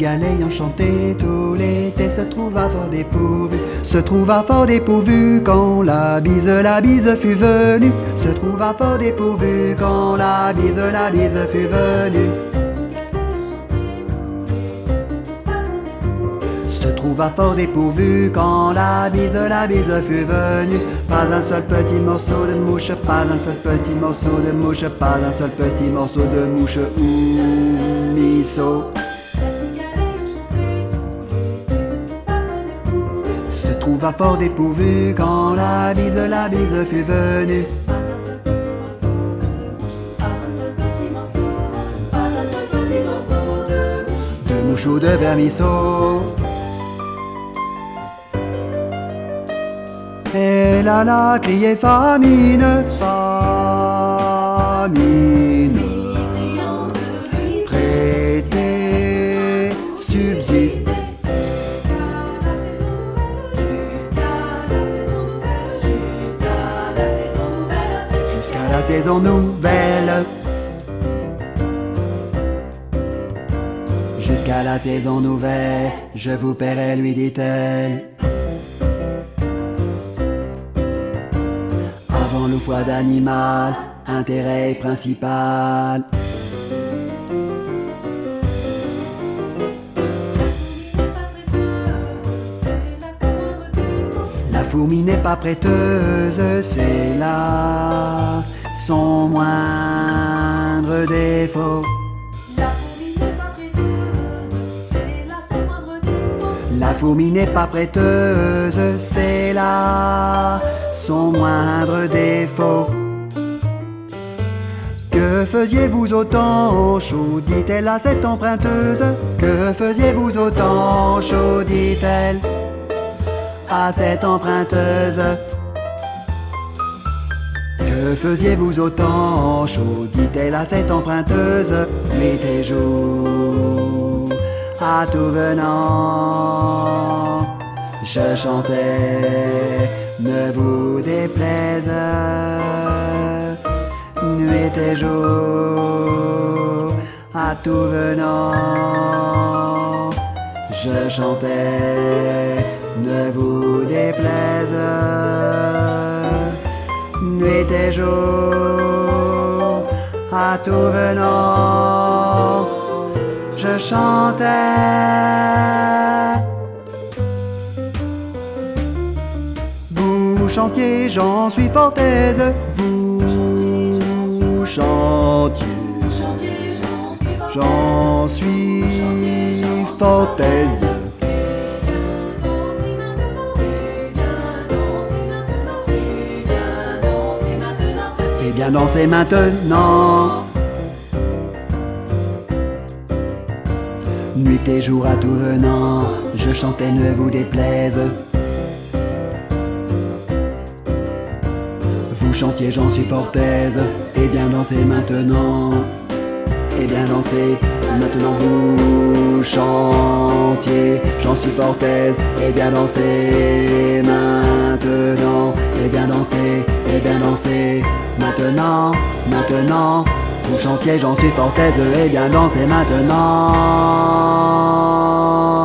cigale ayant chanté tout l'été se trouva fort dépourvu, se trouva fort dépourvu quand la bise fut venue, se trouva fort dépourvu quand la bise fut venue. Se trouva fort dépourvu quand la bise fut venue. Pas un seul petit morceau de mouche, pas un seul petit morceau de mouche, pas un seul petit morceau de mouche. Misso. Se trouva fort dépourvu quand la bise fut venue. De mouche ou de vermisseau. Elle alla crier famine, famine. Prêtez, subsiste. Jusqu'à la saison nouvelle. Jusqu'à la saison nouvelle, je vous paierai, lui dit-elle. Avant le foie d'animal, intérêt principal. La fourmi n'est pas prêteuse, c'est là son moindre défaut. La fourmi n'est pas prêteuse, c'est là son moindre défaut. Que faisiez-vous au temps chaud, dit-elle à cette emprunteuse. Que faisiez-vous au temps chaud, dit-elle à cette emprunteuse. Que faisiez-vous au temps chaud, dit-elle à cette emprunteuse. Nuit et jour, à tout venant, je chantais, ne vous déplaise. Nuit et jour, à tout venant, je chantais, ne vous déplaise. Nuit et jour, à tout venant, je chantais. Vous chantiez, j'en suis fort aise. Vous chantiez, j'en suis fort aise. Et bien danser maintenant. Nuit et jour à tout venant, je chantais, ne vous déplaise. Vous chantiez, j'en suis fort aise. Et bien danser maintenant. Et bien danser maintenant. Vous chantiez, j'en suis fort aise. Et bien danser maintenant. Et bien danser maintenant, maintenant. Vous chantiez, j'en suis fort aise. Et bien danser maintenant.